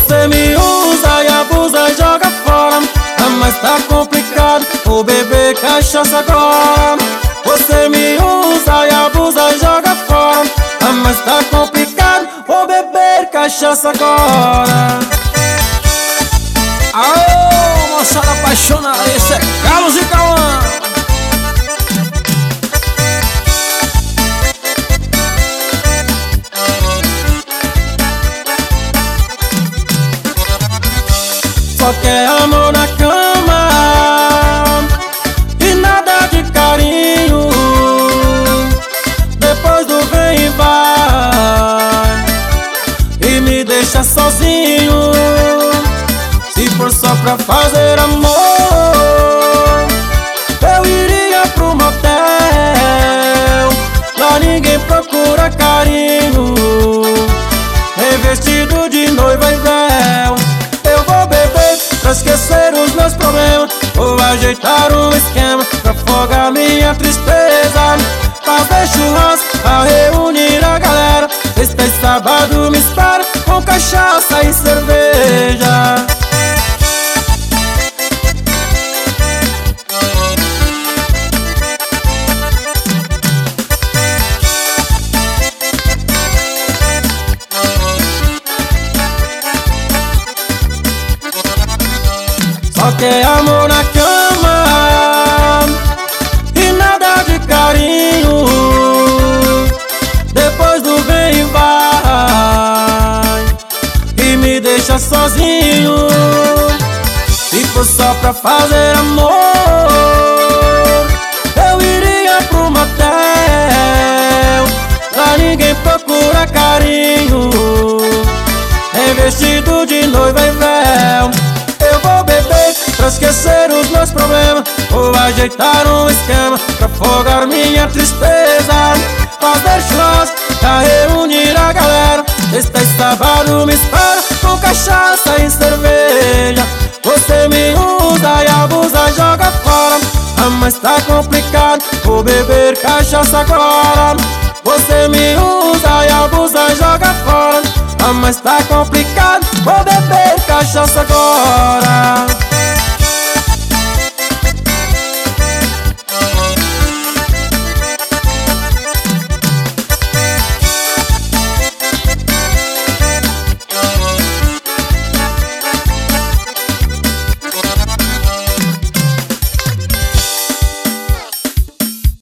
Você me usa e abusa e joga fora. Mas tá complicado, vou beber cachaça agora. Você me usa e abusa e joga fora. Mas tá complicado, vou beber cachaça agora. Aô, moçada apaixonada, esse é Carlos e Cauã. Só quer amor na cama e nada de carinho. Depois do vem e vai e me deixa sozinho. Se for só pra fazer amor, eu iria pro motel. Lá ninguém procura carinho, revestido de noiva e véu. Eu vou beber pra esquecer os meus problemas. Vou ajeitar um esquema pra afogar minha tristeza. Fazer churrasco pra reunir a galera. Sexta e sábado me espera com cachaça e cerveja. Só quer amor na cama e nada de carinho. Depois do vem e vai e me deixa sozinho. Se for só pra fazer amor, eu iria pro motel. Lá ninguém procura carinho, revestido de noiva e véu. Eu vou beber pra esquecer os meus problemas. Vou ajeitar um esquema pra afogar minha tristeza. Fazer churrasco pra reunir a galera. Sexta e sábado me espera com cachaça e cerveja. Você me usa e abusa, joga fora. Mas tá complicado, vou beber cachaça agora. Você me usa e abusa, joga fora. Mas tá complicado, vou beber cachaça agora.